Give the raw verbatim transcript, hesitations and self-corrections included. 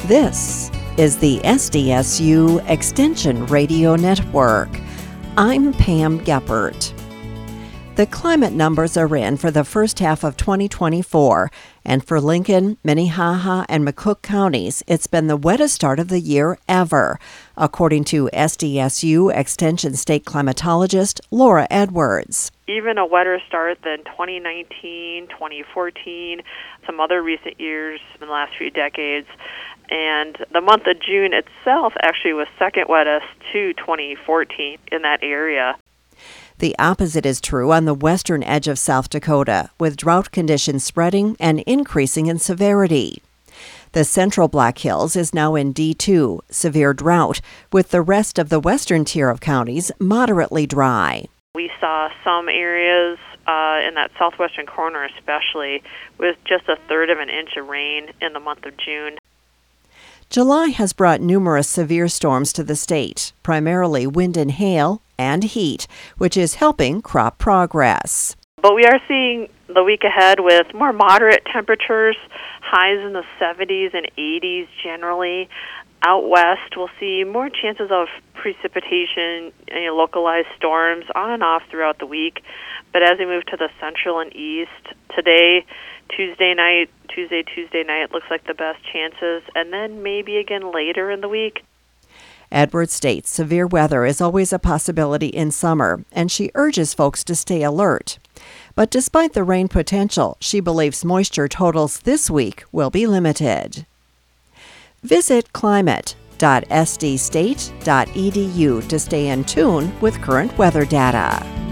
This is the S D S U Extension Radio Network. I'm Pam Geppert. The climate numbers are in for the first half of twenty twenty-four, and for Lincoln, Minnehaha, and McCook counties, it's been the wettest start of the year ever, according to S D S U Extension State Climatologist Laura Edwards. Even a wetter start than twenty nineteen, twenty fourteen, some other recent years in the last few decades. And the month of June itself actually was second wettest to twenty fourteen in that area. The opposite is true on the western edge of South Dakota, with drought conditions spreading and increasing in severity. The central Black Hills is now in D two, severe drought, with the rest of the western tier of counties moderately dry. We saw some areas uh, in that southwestern corner especially with just a third of an inch of rain in the month of June. July has brought numerous severe storms to the state, primarily wind and hail and heat, which is helping crop progress. But we are seeing the week ahead with more moderate temperatures, highs in the seventies and eighties generally. Out west, we'll see more chances of precipitation, you know, localized storms on and off throughout the week. But as we move to the central and east, today, Tuesday night, Tuesday, Tuesday night looks like the best chances, and then maybe again later in the week. Edwards states severe weather is always a possibility in summer, and she urges folks to stay alert. But despite the rain potential, she believes moisture totals this week will be limited. Visit climate dot s d state dot e d u to stay in tune with current weather data.